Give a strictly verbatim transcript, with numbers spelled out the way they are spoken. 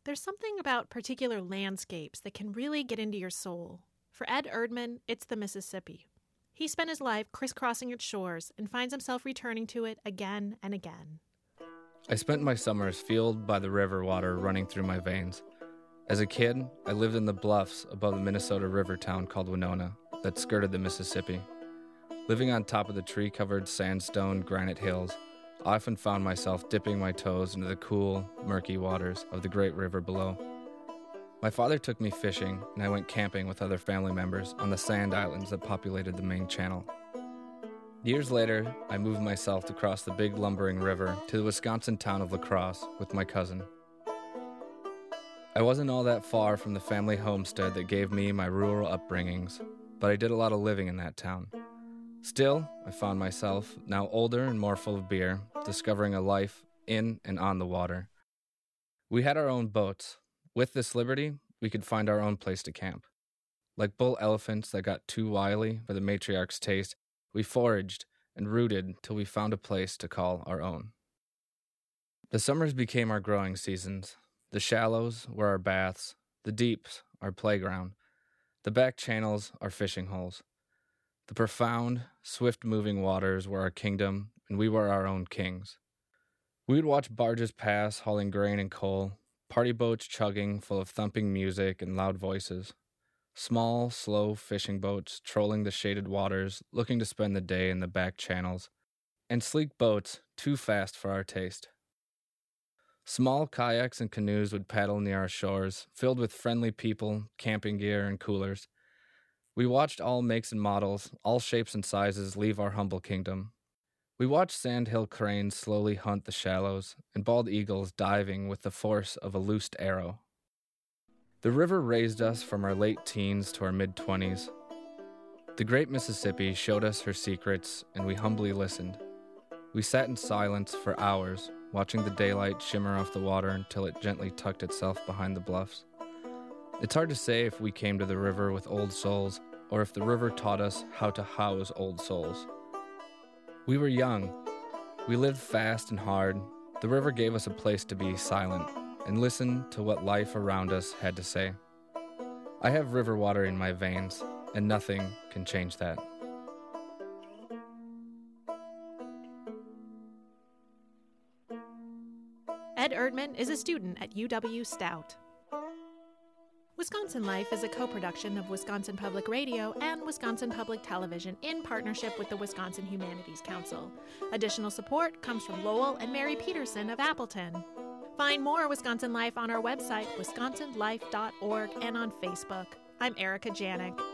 there's something about particular landscapes that can really get into your soul. For Ed Erdman, it's the Mississippi. He spent his life crisscrossing its shores and finds himself returning to it again and again. I spent my summers fueled by the river water running through my veins. As a kid, I lived in the bluffs above the Minnesota river town called Winona that skirted the Mississippi. Living on top of the tree-covered sandstone granite hills, I often found myself dipping my toes into the cool, murky waters of the great river below. My father took me fishing, and I went camping with other family members on the sand islands that populated the main channel. Years later, I moved myself to cross the big lumbering river to the Wisconsin town of La Crosse with my cousin. I wasn't all that far from the family homestead that gave me my rural upbringings, but I did a lot of living in that town. Still, I found myself, now older and more full of beer, discovering a life in and on the water. We had our own boats. With this liberty, we could find our own place to camp. Like bull elephants that got too wily for the matriarch's taste, we foraged and rooted till we found a place to call our own. The summers became our growing seasons. The shallows were our baths, the deeps our playground, the back channels our fishing holes. The profound, swift-moving waters were our kingdom, and we were our own kings. We would watch barges pass hauling grain and coal, party boats chugging full of thumping music and loud voices, small, slow fishing boats trolling the shaded waters looking to spend the day in the back channels, and sleek boats too fast for our taste. Small kayaks and canoes would paddle near our shores, filled with friendly people, camping gear, and coolers. We watched all makes and models, all shapes and sizes leave our humble kingdom. We watched sandhill cranes slowly hunt the shallows, and bald eagles diving with the force of a loosed arrow. The river raised us from our late teens to our mid-twenties. The great Mississippi showed us her secrets, and we humbly listened. We sat in silence for hours, watching the daylight shimmer off the water until it gently tucked itself behind the bluffs. It's hard to say if we came to the river with old souls, or if the river taught us how to house old souls. We were young. We lived fast and hard. The river gave us a place to be silent and listen to what life around us had to say. I have river water in my veins, and nothing can change that. Ed Erdman is a student at U W Stout. Wisconsin Life is a co-production of Wisconsin Public Radio and Wisconsin Public Television in partnership with the Wisconsin Humanities Council. Additional support comes from Lowell and Mary Peterson of Appleton. Find more Wisconsin Life on our website, wisconsin life dot org, and on Facebook. I'm Erica Janik.